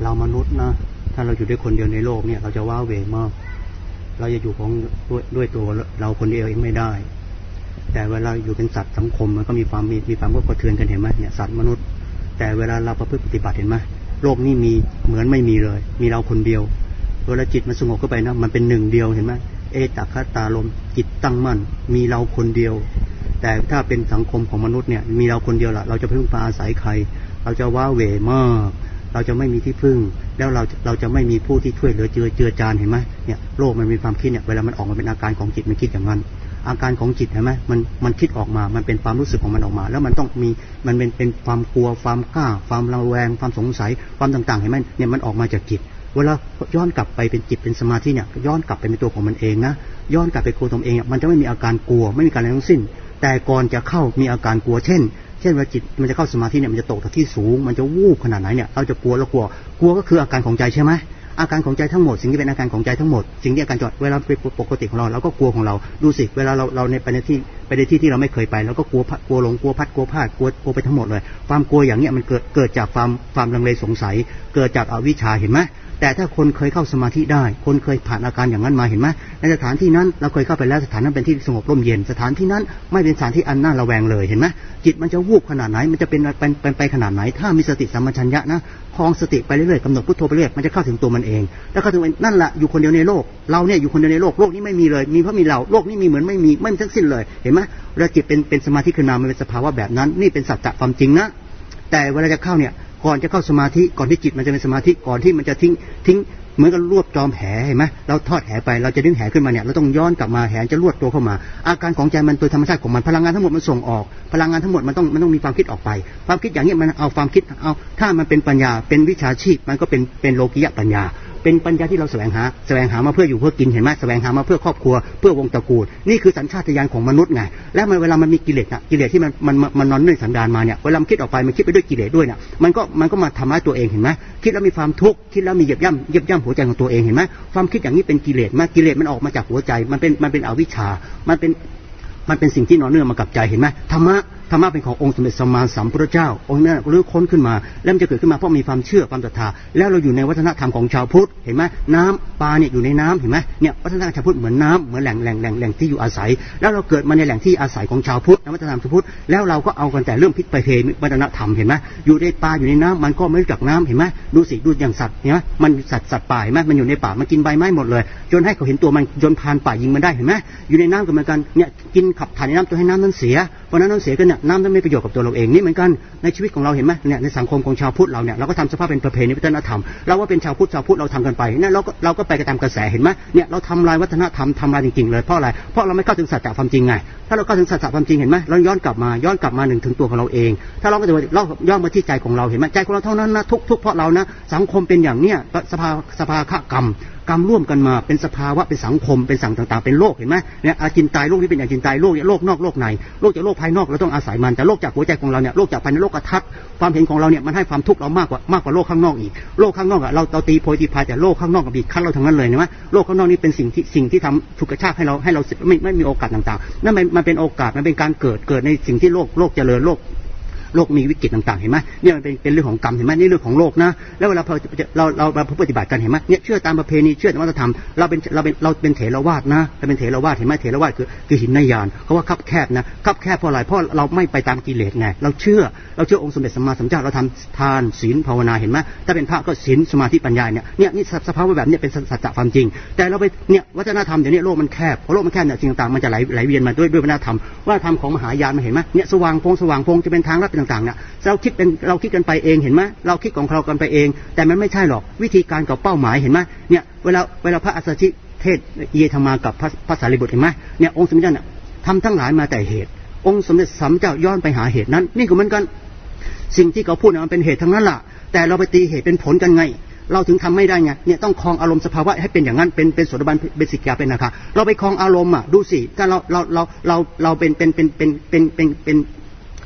เรามนุษย์นะถ้าเราอยู่ด้วยคนเดียวในโลกเนี่ยเราจะว้าเหวมากเราจะอยู่ของด้วยตัวเราคนเดียวเองไม่ได้แต่เวลาอยู่เป็นสัตว์สังคมมันก็มีความกระเทือนกันเห็นไหมเนี่ยสัตว์มนุษย์แต่เวลาเราประพฤติปฏิบัติเห็นไหมโลกนี้มีเหมือนไม่มีเลยมีเราคนเดียวเวลาจิตมันสงบเข้าไปนะมันเป็นหนึ่งเดียวเห็นไหมเอตัคคตาลมจิตตั้งมั่นมีเราคนเดียวแต่ถ้าเป็นสังคมของมนุษย์เนี่ยมีเราคนเดียวละเราจะพึ่งพาอาศัยใครเราจะว้าเหวมากเราจะไม่มีที่พึ่งแล้วเราจะไม่มีผู้ที่ช่วยเหลือเจือจานเห็นไหมเนี่ยโลกมันมีความคิดเนี่ยเวลามันออกมาเป็นอาการของจิตมันคิดอย่างนั้นอาการของจิตเห็นไหมมันคิดออกมามันเป็นความรู้สึกของมันออกมาแล้วมันต้องมีมันเป็นความกลัวความกล้าความระแวงความสงสัยความต่างๆเห็นไหมเนี่ยมันออกมาจากจิตเวลาย้อนกลับไปเป็นจิตเป็นสมาธิเนี่ยย้อนกลับไปเป็นตัวของมันเองนะย้อนกลับไปโคตมเองมันจะไม่มีอาการกลัวไม่มีการอะไรทั้งสิ้นแต่ก่อนจะเข้ามีอาการกลัวเช่นเวลาจิตมันจะเข้าสมาธิเนี่ยมันจะตกจากที่สูงมันจะวูบขนาดไหนเนี่ยเราจะกลัวก็คืออาการของใจใช่ไหมอาการของใจทั้งหมดสิ่งที่เป็นอาการของใจทั้งหมดสิ่งที่อาการจอดเวลาเป็นปกติของเราก็กลัวของเราดูสิเวลาเราไปในที่ที่เราไม่เคยไปเราก็กลัวหลงกลัวพัดกลัวพลาดกลัวไปทั้งหมดเลยความกลัวอย่างเนี้ยมันเกิดจากความลังเลสงสัยเกิดจากอวิชชาเห็นไหมแต่ถ้าคนเคยเข้าสมาธิได้คนเคยผ่านอาการอย่างนั้นมาเห็นไหมในสถานที่นั้นเราเคยเข้าไปแล้วสถานนั้นเป็นที่สงบร่มเย็นสถานที่นั้นไม่เป็นสถานที่อันน่าระแวงเลยเห็นไหมจิตมันจะวูบขนาดไหนมันจะเป็นไปขนาดไหนถ้ามีสติสัมปชัญญะนะคลองสติไปเรื่อยๆกำหนดพุทโธไปเรื่อยมันจะเข้าถึงตัวมันเองแล้วเข้าถึงนั่นแหละอยู่คนเดียวในโลกเราเนี่ยอยู่คนเดียวในโลกนี้ไม่มีเลยมีเพราะมีเราโลกนี้มีเหมือนไม่มีทั้งสิ้นเลยเห็นไหมเวลาจิตเป็นสมาธิขึ้นมามันเป็นสภาวะแบบนั้นนี่เป็นสัจจะความจริงนะแต่เวลาจะเข้าเนี่ยก่อนจะเข้าสมาธิก่อนที่จิตมันจะเป็นสมาธิก่อนที่มันจะทิ้งเหมือนกับรวบจอมแหเห็นไหมเราทอดแหไปเราจะดึงแหขึ้นมาเนี่ยเราต้องย้อนกลับมาแหจะรวดตัวเข้ามาอาการของใจมันโดยธรรมชาติของมันพลังงานทั้งหมดมันส่งออกพลังงานทั้งหมดมันต้องมีความคิดออกไปความคิดอย่างนี้มันเอาความคิดเอาถ้ามันเป็นปัญญาเป็นวิชาชีพมันก็เป็นโลกิยะปัญญาเป็นปัญญาที่เราแสวงหามาเพื่ออยู่เพื่อกินเห็นไหมแสวงหามาเพื่อครอบครัวเพื่อวงตระกูลนี่คือสัญชาตญาณของมนุษย์ไงแล้วเวลามันมีกิเลสที่มันนอนด้วยสันดานมาเนี่ยเวลามันคิดออกไปมันคิดไปด้วยกิเลสด้วยเนี่ยมันก็มาทำร้ายตัวเองเห็นไหมคิดแล้วมีความทุกข์คิดแล้วมีเหยียบย่ำหัวใจของตัวเองเห็นไหมความคิดอย่างนี้เป็นกิเลสกิเลสมันออกมาจากหัวใจมันเป็นอวิชชามันเป็นสิ่งที่นอนเนื่องมากับใจเห็นไหมธรรมะเป็นขององค์สมเด็จสัมมาสัมพุทธเจ้าองค์นั้นรื้อค้นขึ้นมาแล้วมันจะเกิดขึ้นมาเพราะมีความเชื่อความศรัทธาแล้วเราอยู่ในวัฒนธรรมของชาวพุทธเห็นไหมน้ำปลาเนี่ยอยู่ในน้ำเห็นไหมเนี่ยวัฒนธรรมชาวพุทธเหมือนน้ำเหมือนแหล่งที่อยู่อาศัยแล้วเราเกิดมาในแหล่งที่อาศัยของชาวพุทธวัฒนธรรมชาวพุทธแล้วเราก็เอากันแต่เรื่องพิษไปเพวัฒนธรรมเห็นไหมอยู่ในปลาอยู่ในน้ำมันก็ไม่รู้จักน้ำเห็นไหมดูอย่างสัตว์เห็นไหมมันสัตว์ป่าเห็นไหมมันอยู่ในป่ามันกินใบไม้หมดเลยจนให้เขาเห็นตัวมันจนพานป่ายิงมันได้เห็นไหมอยู่ในน้ำก็เหมือนกันเนี่ยกินขับถ่ายในน้ำจนให้น้ำนั้นเสียเพราะนั้นเสียกันเนี่ยน้ำนั้นไม่ประโยชน์กับตัวเราเองนี่เหมือนกันในชีวิตของเราเห็นไหมเนี่ยในสังคมของชาวพุทธเราเนี่ยเราก็ทำสภาพเป็นประเพณีวัฒนธรรมเราว่าเป็นชาวพุทธเราทำกันไปเนี่ยเราก็ไปตามกระแสเห็นไหมเนี่ยเราทำลายวัฒนธรรมทำลายจริงๆเลยเพราะอะไรเพราะเราไม่เข้าถึงสัจจะความจริงไงถ้าเราเข้าถึงสัจจะความจริงเห็นไหมเราย้อนกลับมาหนึ่งถึงตัวของเราเองถ้าเราก็จะเราย้อนมาที่ใจของเราเห็นไหมใจของเราเท่านั้นนะทุกเพราะเรานะสังคมเป็นอย่างเนี้ยสภาวะกรรมร่วมกันมาเป็นสภาวะเป็นสังคมเป็นสั่งต่างๆเป็นโลกเห็นไหมเนี่ยอาจินตายโลกนี้เป็นอาจินตายโลกเนี่ยโลกนอกโลกในโลกจากโลกภายนอกเราต้องอาศัยมันแต่โลกจากหัวใจของเราเนี่ยโลกจากภายในโลกทัศน์ความเห็นของเราเนี่ยมันให้ความทุกข์เรามากกว่าโลกข้างนอกอีกโลกข้างนอกอะเราตีโพยตีพายแต่โลกข้างนอกกับบีบคั้นเราทั้งนั้นเลยนะโลกข้างนอกนี่เป็นสิ่งที่ทำฉุกกระชากให้เราไม่มีโอกาสต่างๆนั่นมันเป็นโอกาสมันเป็นการเกิดในสิ่งที่โลกเจริญโลกมีวิกฤตต่างๆเห็นไหมเนี่ยมันเป็นเรื่องของกรรมเห็นไหมนี่เรื่องของโลกนะแล้วเวลาเราปฏิบัติกันเห็นไหมเนี่ยเชื่อตามประเพณีเชื่อตามวัฒนธรรมเราเป็นเถรวาทนะเราเป็นเถรวาทเห็นไหมเถรวาทคือหินในยานเขาว่าคับแคบนะคับแคบเพราะอะไรเพราะเราไม่ไปตามกิเลสไงเราเชื่อองค์สมเด็จสัมมาสัมพุทธเจ้าเราทำทานศีลภาวนาเห็นไหมถ้าเป็นพระก็ศีลสมาธิปัญญาเนี่ยนี่สภาวะแบบนี้เป็นสัจจะความจริงแต่เราไปเนี่ยวัฒนธรรมเดี๋ยวนี้โลกมันแคบพอโลกมันแคบเนี่ยสิ่งต่างๆมันจะไหลเวียนมาด้วยวัฒนธรรมของมหายานมาเห็นไหมเนี่ยสว่างพงจะเป็นทางลัดต่างๆเนี่ยเราคิดกันไปเองเห็นไหมเราคิดของเรากันไปเองแต่มันไม่ใช่หรอกวิธีการกับเป้าหมายเห็นไหมเนี่ยเวลาพระอัสสชิเทศเยธรรมากับพระสารีบุตรเห็นไหมเนี่ยองค์สมเด็จเนี่ยทำทั้งหลายมาแต่เหตุองค์สมเด็จสัมมาสัมพุทธเจ้าย้อนไปหาเหตุนั้นนี่ก็เหมือนกันสิ่งที่เขาพูดมันเป็นเหตุทั้งนั้นล่ะแต่เราไปตีเหตุเป็นผลกันไงเราถึงทำไม่ได้ไงเนี่ยต้องคลองอารมณ์สภาวะให้เป็นอย่างนั้นเป็นโสดาบันเป็นสิกขาเป็นนาคาเราไปคลองอารมณ์อ่ะดูสิถ้าเราเป็น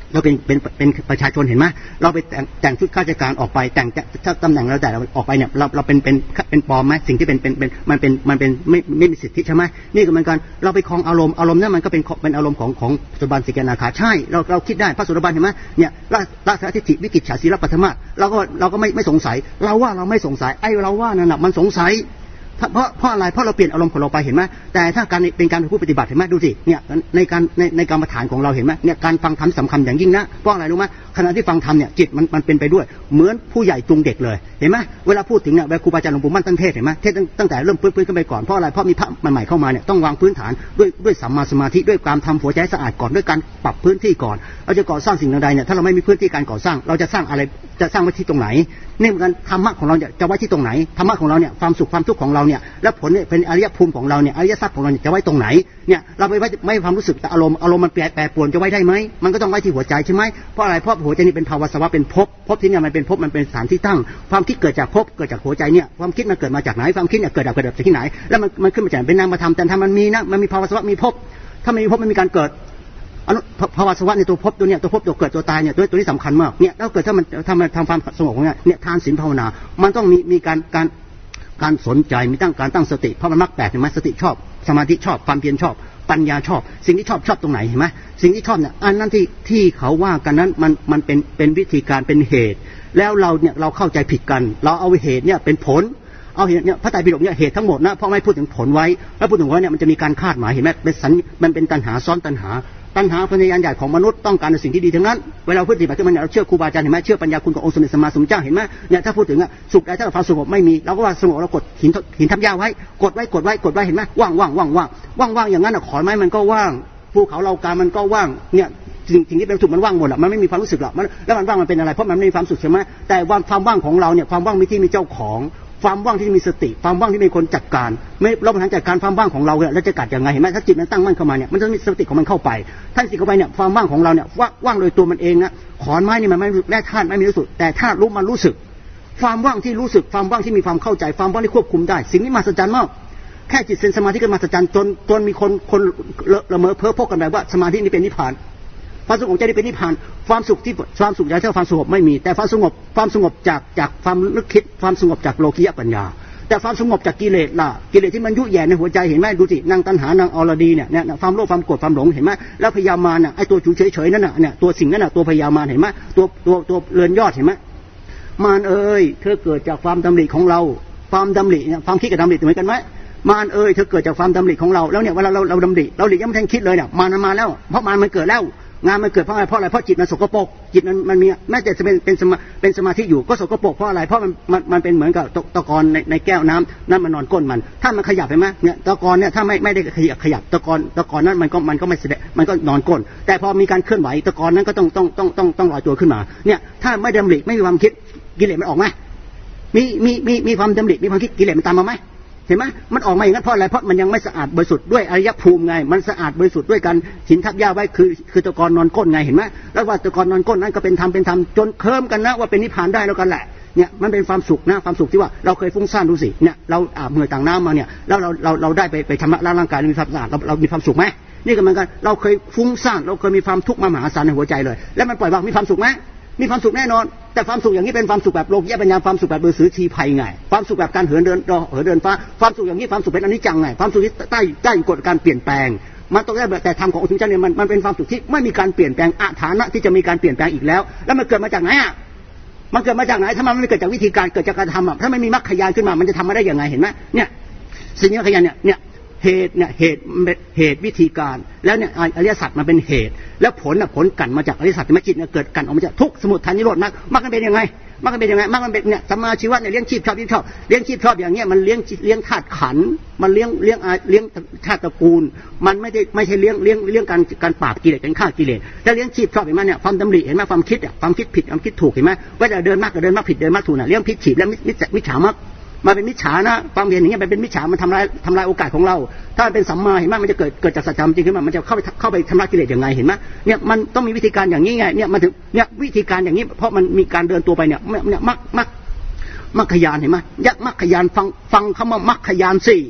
เราเป็นประชาชนเห็นไหมเราไปแต่งชุดข้าราชการออกไปแต่งถ้าตำแหน่งเราแต่เราออกไปเนี่ยเราเป็นปลอมไหมสิ่งที่มันไม่มีสิทธิใช่ไหมนี่ก็เหมือนกันเราไปคลองอารมณ์นั้นมันก็เป็นอารมณ์ของสุบานสิกนาคาใช่เราคิดได้พระสุรบันเห็นไหมเนี่ยราชทิฏฐิวิกิจฉาศีลปัทมาเราก็ไม่สงสัยเราว่าเราไม่สงสัยไอ้เราว่านั่นแหละมันสงสัยเพราะอะไรเพราะเราเปลี่ยนอารมณ์ของเราไปเห็นไหมแต่ถ้าการเป็นการผู้ปฏิบัติเห็นไหมดูสิเนี่ยในการมาฐานของเราเห็นไหมเนี่ยการฟังธรรมสำคัญอย่างยิ่งนะเพราะอะไรรู้ไหมขณะที่ฟังธรรมเนี่ยจิตมันเป็นไปด้วยเหมือนผู้ใหญ่จูงเด็กเลยเห็นไหมเวลาพูดถึงเนี่ยครูบาอาจารย์หลวงปู่มั่นท่านเทศเห็นไหมเทศตั้งแต่เริ่มพื้นขึ้นไปก่อนเพราะอะไรเพราะมีพระใหม่เข้ามาเนี่ยต้องวางพื้นฐานด้วยสัมมาสมาธิด้วยการทำหัวใจสะอาดก่อนด้วยการปรับพื้นที่ก่อนเราจะก่อสร้างสิ่งใดเนี่ยถ้าเราไม่มีพื้นที่การก่อสร้างเราจะสร้างอะไรจะสร้างไว้ที่ตรงไหนนี่เหมือนกันธรรมะของเราจะไว้ที่ตรงไหนธรรมะของเราเนี่ยความสุขความทุกข์ของเราเนี่ยและผลเนี่ยเป็นอริยภูมิของเราเนี่ยอริยทรัพย์ของเราจะไว้ตรงไหนเนี่ยเราไม่ความรู้สึกแต่อารมณ์มันแปรปรวนจะไว้ได้ไหมมันก็ต้องไว้ที่หัวใจใช่ไหมเพราะอะไรเพราะหัวใจนี่เป็นภาวะสวะเป็นภพที่เนี่ยมันเป็นภพมันเป็นสถานที่ตั้งความคิดเกิดจากภพเกิดจากหัวใจเนี่ยความคิดมันเกิดมาจากไหนความคิดเนี่ยเกิดจากที่ไหนแล้วมันขึ้นมาจากเป็นนามธรรมแต่ถ้ามันมีนะมันมีภาวะสวะมีภพถ้าไม่มีภพมันมีการเกิดภาวะสวะในตัวภพตัวเนี้ยตัวภพตัวเกิดตัวตายเนี่ยตัวนี้สำคัญมากเนี่ยแล้วเกิดถ้ามันทำความสงบของเนี่ยทานศีลภาวนามันต้องมีการสนใจมีการตั้งสติเพราะมันมรรคแปดเห็นไหมสติชอบสมาธิชอบความเพียรชอบปัญญาชอบสิ่งที่ชอบตรงไหนเห็นไหมสิ่งที่ชอบเนี่ยอันนั้นที่เขาว่ากันนั้นมันเป็นวิธีการเป็นเหตุแล้วเราเข้าใจผิดกันเราเอาเหตุเนี่ยเป็นผลเอาเหตุเนี่ยพระไตรปิฎกเนี่ยเหตุทั้งหมดนะเพราะไม่พูดถึงผลไว้แล้วพูดถึงว่าเนี่ยมันจะมีการคาดหมายเห็นไหมมันเป็นตัณหาซ้อนตัณหาพยานใหญ่ของมนุษย์ต้องการในสิ่งที่ดีทั้งนั้นเวลาพูดปฏิบัติขึ้นมาเนี่ยเราเชื่อครูบาอาจารย์เห็นไหมเชื่อปัญญาคุณขององค์สมเด็จสัมมาสัมพุทธเจ้าเห็นไหมเนี่ยถ้าพูดถึงสุขใดถ้าความสงบไม่มีเราก็ว่าสงบเรากดหินทับหญ้าไว้กดไว้เห็นไหมว่างอย่างนั้นขอนไม้มันก็ว่างภูเขาเราการมันก็ว่างเนี่ยสิ่งที่เป็นสุขมันว่างหมดมันไม่มีความรู้สึกหรอกแล้วมันว่างมันเป็นอะไรเพราะมันไม่มีความสุขใช่ไหมแต่ความว่างของเราเนี่ยความว่างที่มีเจ้าของความว่างที่มีสติความว่างที่มีคนจัดการไม่เราบริหารจัดการความว่างของเราเนี่ยแล้วจะกัดยังไงเห็นไหมถ้าจิตมันตั้งมั่นเข้ามาเนี่ยมันจะมีสติของมันเข้าไปถ้าสติเข้าไปเนี่ยความว่างของเราเนี่ยว่างโดยตัวมันเองนะขอนไม้นี่มันไม่แร่ธาตุไม่มีรู้สึกแต่ถ้ารู้มันรู้สึกความว่างที่รู้สึกความว่างที่มีความเข้าใจความว่างที่ควบคุมได้สิ่งนี้มหัศจรรย์มากแค่จิตเซนสมาธิก็มหัศจรรย์จนมีคนละเมอเพ้อพกกันแบบว่าสมาธินี่เป็นนิพพานความสงบใจนี่เป็นนิพพานความสุขอย่างเท่าความสงบไม่มีแต่ความสงบจากความนึกคิดความสงบจากโลกิยปัญญาแต่ความสงบจากกิเลสล่ะกิเลสที่มันยุ่ยแย่ในหัวใจเห็นไหมดูสินางตัณหานางอรดีเนี่ยความโลภความโกรธความหลงเห็นไหมแล้วพยามารน่ะไอ้ตัวเฉยนั่นน่ะเนี่ยตัวสิ่งนั้นน่ะตัวพยามารเห็นไหมตัวเรือนยอดเห็นไหมมารเอ้ยเธอเกิดจากความดำริของเราความดำริเนี่ยความคิดกับดำริเหมือนกันไหมมารเอ้ยเธอเกิดจากความดำริของเราแล้วเนี่ยเวลาเราดำริยังไม่ทันคิดเลยเนี่ยมารมันมาแล้วเพราะมารมันเกิดแล้วงานมันเกิดเพราะอะไรเพราะจิตมันสกปรกจิตมันมีแม้แต่จะเป็นสมาธิอยู่ก็สกปรกเพราะอะไรเพราะมันเป็นเหมือนกับตะกอนในแก้วน้ำนั่นมันนอนก้นมันถ้ามันขยับไปไหมเนี่ยตะกอนเนี่ยถ้าไม่ได้ขยับตะกอนนั้นมันก็ไม่แสดงมันก็นอนก้นแต่พอมีการเคลื่อนไหวตะกอนนั้นก็ต้องลอยตัวขึ้นมาเนี่ยถ้าไม่ดำริไม่มีความคิดกิเลสมันออกไหมมีความดำริมีความคิดกิเลสมันตามมาไหมเห็นไหมมันออกมาอย่างนั้นเพราะอะไรเพราะมันยังไม่สะอาดบริสุทธิ์ด้วยอริยภูมิไงมันสะอาดบริสุทธิ์ด้วยการหินทับหญ้าไว้คือตะกอนนอนก้นไงเห็นไหมแล้วว่าตะกอนนอนก้นนั้นก็เป็นธรรมจนเคลิ้มกันนะว่าเป็นนิพพานได้แล้วกันแหละเนี่ยมันเป็นความสุขนะความสุขที่ว่าเราเคยฟุ้งซ่านดูสิเนี่ยเราอาบเหงื่อต่างน้ำมาเนี่ยแล้วเราได้ไปชำระร่างกายมีความสะอาดเรามีความสุขไหมนี่ก็เหมือนกันเราเคยฟุ้งซ่านเราเคยมีความทุกข์มหาศาลในหัวใจเลยแล้วมันปล่อยวางมีความสุขไหมมีความสุขแน่นอนแต่ความสุขอย่างนี้เป็นความสุขแบบโลกียปัญญาความสุขแบบฤาษีชีภัยไงความสุขแบบการเหินเดินฟ้าความสุขอย่างนี้ความสุขเป็นอนิจจังไงความสุขที่ใต้กฎการเปลี่ยนแปลงมันต้องได้แต่ธรรมขององค์สมเด็จเนี่ยมันเป็นความสุขที่ไม่มีการเปลี่ยนแปลงอาถรรพ์ที่จะมีการเปลี่ยนแปลงอีกแล้วแล้วมันเกิดมาจากไหนมันเกิดมาจากไหนถ้ามันไม่เกิดจากวิธีการเกิดจากการทำถ้าไม่มีมรรคญาณขึ้นมามันจะทำมาได้ยังไงเห็นไหมเนี่ยสิ่งนี้มรรคญาณเนี่ยเหตุวิธีการแล้วเนี่ยอริยสัจมันเป็นเหตุแล้วผลกันมาจากอริยสัจจิตเนี่ยเกิดกันออกมาจากทุกสมุทัยนิโรธมรรคมันเป็นยังไงมรรคเป็นยังไงมรรคมันเป็นเนี่ยสัมมาชีวะเนี่ยเลี้ยงชีพชอบเลี้ยงชีพชอบอย่างเงี้ยมันเลี้ยงธาตุขันธ์มันเลี้ยงชาติตระกูลมันไม่ใช่เลี้ยงการปราบกิเลสการฆ่ากิเลสแล้วเลี้ยงชีพชอบเห็นไหมเนี่ยความดำริเห็นไหมความคิดความคิดผิดความคิดถูกเห็นไหมว่าจะเดินมากก็เดินมากผิดเดินมากถูกน่ะเลี้ยงพิษฉีบและมิจฉามรรคมาเป็นมิจฉานะความเห็นอย่างเงี้ยเป็นมิจฉามันทำลายโอกาสของเราถ้าเป็นสัมมาเห็นไหมมันจะเกิดจากสัจธรรมจริงขึ้นมามันจะเข้าไปทำลายกิเลสยังไงเห็นไหมเนี่ยมันต้องมีวิธีการอย่างนี้ไงเนี่ยมันถึงเนี่ยวิธีการอย่างนี้เพราะมันมีการเดินตัวไปเนี่ยมรรคญาณเห็นไหมยักษ์มรรคญาณฟังคำว่ามรรคญาณ4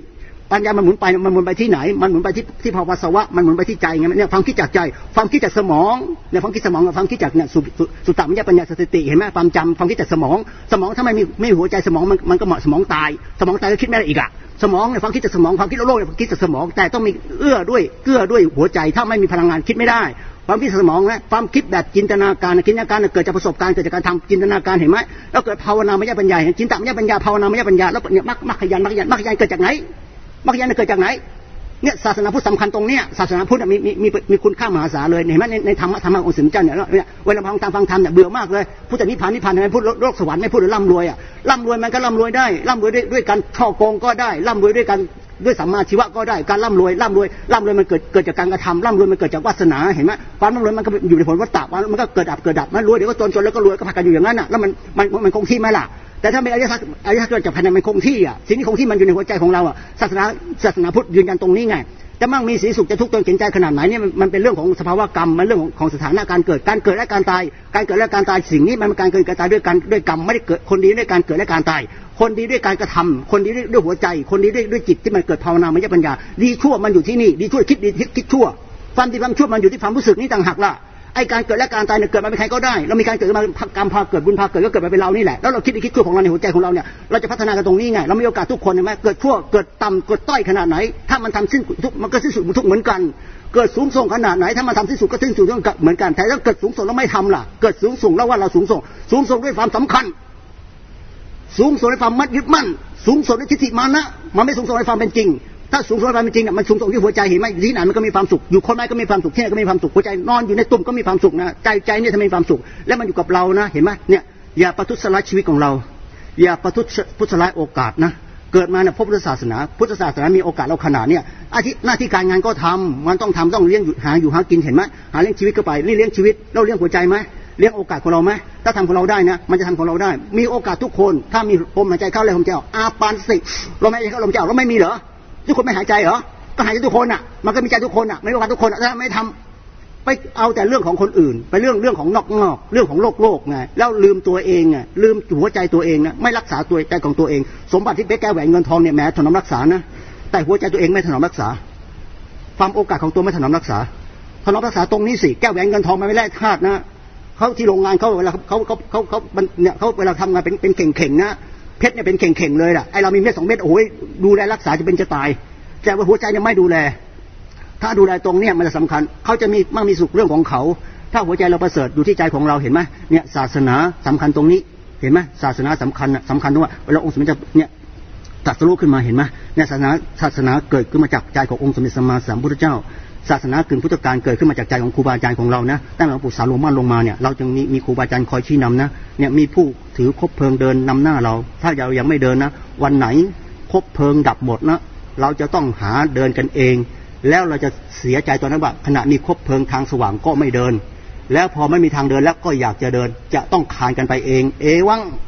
ปัญญามันหมุนไปที่ไหนมันหมุนไปที่ภาวะสวะมันหมุนไปที่ใจไงเนี่ยความคิดจากใจความคิดจากสมองเนี่ยความคิดสมองกับความคิดจากเนี่ยสุตตมัญญปัญญาสติเห็นไหมความจำความคิดจากสมองถ้าไม่หัวใจสมองมันก็เหมาะสมองตายก็คิดไม่ได้อีกอะสมองเนี่ยความคิดจากสมองความคิดโลกเนี่ยคิดจากสมองแต่ต้องมีเกื้อด้วยหัวใจถ้าไม่มีพลังงานคิดไม่ได้ความคิดสมองนะความคิดแบบจินตนาการเกิดจากประสบการณ์เกิดจากการทำจินตนาการเห็นไหมแล้วเกิดภาวนามยปัญญาเห็นจินตมัญญปัญญาภาวนามยปัญญาแล้วเนี่ยมรรคญาณเกิดจากไหนมรรคญาณเกิดจากไหนเนี่ยศาสนาพุทธสำคัญตรงเนี้ยศาสนาพุทธมีคุณค่ามหาศาลเลยเห็นไหมในธรรมะองค์สมเจ้าเนี่ยเวลาฟังธรรมเนี่ยเบื่อมากเลยพุทธนิพพานทำไมพูดโลกสวรรค์ไม่พูดร่ำรวยมันก็ร่ำรวยได้ร่ำรวยด้วยการช่อโกงก็ได้ร่ำรวยด้วยสัมมาชีวะก็ได้การร่ำรวยมันเกิดจากการกระทำร่ำรวยมันเกิดจากวาสนาเห็นไหมความร่ำรวยมันก็อยู่ในผลวัฏฏะมันก็เกิดดับมันรวยเดี๋ยวก็จนแล้วก็รวยก็พากันอยู่อย่างนั้นน่ะแล้วมันคงที่ไหมล่ะแต่ถ้าเป็นอริยสัจเกิดจากภายในมันคงที่อ่ะสิ่งที่คงที่มันอยู่ในหัวใจของเราอ่ะศาสนาพุทธยืนยันตรงนี้ไงจะมั่งมีสีสุขจะทุกข์จนเข็นใจขนาดไหนเนี่ยมันเป็นเรื่องของสภาวะกรรมมันเรื่องของสถานะการเกิดและการตายสิ่งนี้มันเป็นการเกิดการตายด้วยกรรมไม่ได้เกิดคนดีด้วยการเกิดและการตายคนดีด้วยการกระทำคนดีด้วยหัวใจคนดีด้วยจิตที่มันเกิดภาวนามยปัญญาดีชั่วมันอยู่ที่นี่ดีชั่วคิดชั่วความดีความชั่วมันอยู่ที่ความรู้สึกนี่ต่างหากล่ะไอ้การเกิดและการตายเนี่ยเกิดมาเป็นใครก็ได้เรามีการเกิดมากรรมพาเกิดบุญพาเกิดก็เกิดมาเป็นเรานี่แหละแล้วเราคิดชั่วของเราในหัวใจของเราเนี่ยเราจะพัฒนากันตรงนี้ไงเรามีโอกาสทุกคนใช่ไหมเกิดชั่วเกิดต่ำเกิดต้อยขนาดไหนถ้ามันทำสิ้นทุกมันก็สิ้นสุดทุกเหมือนกันเกิดสูงส่งขนาดไหนถ้ามันทำสิ้นสุดก็สิ้นสุดเหมือนกันแต่ถ้าเกิดสูงส่งแล้วไม่ทำล่ะเกิดสูงส่งแล้วว่าเราสูงส่งด้วยความสำคัญสูงส่งด้วยความมัดยึดมั่นสูงส่งด้วยทิฏฐิมานะมันไม่สูงส่งด้วยความเป็นจริงถ้าสูงส่งด้วยความเป็นจริงเนี่ยมันสูงส่งที่หัวใจเห็นไหมที่ไหนมันก็มีความสุขอยู่คนไหนก็มีความสุขที่ไหนก็มีความสุขหัวใจนอนอยู่ในตุ่มก็มีความสุขนะใจเนี่ยทำไมมีความสุขและมันอยู่กับเรานะเห็นไหมเนี่ยอย่าประทุษร้ายชีวิตของเราอย่าประทุษร้ายโอกาสนะเกิดมาเนี่ยพุทธศาสนามีโอกาสเราขนาดเนี่ยหน้าที่การงานก็ทำมันต้องทำต้องเลี้ยงหากินเห็นไหมหาเลี้ยงชีวิตก็ไปเลี้ยงชีวิตเราเลี้ยงหัวใจไหมเลี้ยงโอกาสของเราไหมถ้าทำของเราได้นะมันจะทำของเราได้มีโอกาสทุกคนถ้ามีลมหายใจเข้าเลยลมใจออกอาปานสติลมหายใจเข้าลมใจออกแล้วไม่มีเหรอทุกคนไม่หายใจเหรอก็หายใจทุกคนอ่ะมันก็มีใจทุกคนอ่ะไม่โอกาสทุกคนถ้าไม่ทำไปเอาแต่เรื่องของคนอื่นไปเรื่องของนอกเรื่องของโลกไงแล้วลืมตัวเองไงลืมหัวใจตัวเองนะไม่รักษาตัวใจของตัวเองสมบัติที่เพชรแก้วแหวนเงินทองเนี่ยแม้ถนอมรักษานะแต่หัวใจตัวเองไม่ถนอมรักษาความโอกาสของตัวไม่ถนอมรักษาตรงนี้สิแก้วแหวนเงินทองมันไม่แลกธาตุนะเขาที่โรงงานเขาเวลาเขาเนี่ยเขาเวลาทำงานเป็นเข่งนะเพชรเนี่ยเป็นเข่งเลยล่ะไอเรามีเม็ด2 เม็ดโอ้ยดูแลรักษาจะเป็นจะตายแต่ว่าหัวใจเนี่ยไม่ดูแลถ้าดูแลตรงเนี่ยมันจะสำคัญเขาจะมีสุขเรื่องของเขาถ้าหัวใจเราประเสริฐอยู่ที่ใจของเราเห็นไหมเนี่ยศาสนาสำคัญตรงนี้เห็นไหมศาสนาสำคัญตรงว่าเวลาองค์สมเด็จเนี่ยตรัสรู้ขึ้นมาเห็นไหมเนี่ยศาสนาเกิดขึ้นมาจากใจขององค์สมเด็จสัมมาสัมพุทธเจ้าศาสนากึ่งพุทธกาลเกิดขึ้นมาจากใจของครูบาอาจารย์ของเรานะตั้งแต่หลวงปู่สาโรมันลงมาเนี่ยเราจึงมีครูบาอาจารย์คอยชี้นำนะเนี่ยมีผู้ถือคบเพลิงเดินนำหน้าเราถ้าเรายังไม่เดินนะวันไหนคบเพลิงดับหมดนะเราจะต้องหาเดินกันเองแล้วเราจะเสียใจตอนนั้นว่าขณะมีคบเพลิงทางสว่างก็ไม่เดินแล้วพอไม่มีทางเดินแล้วก็อยากจะเดินจะต้องคานกันไปเองเอวัง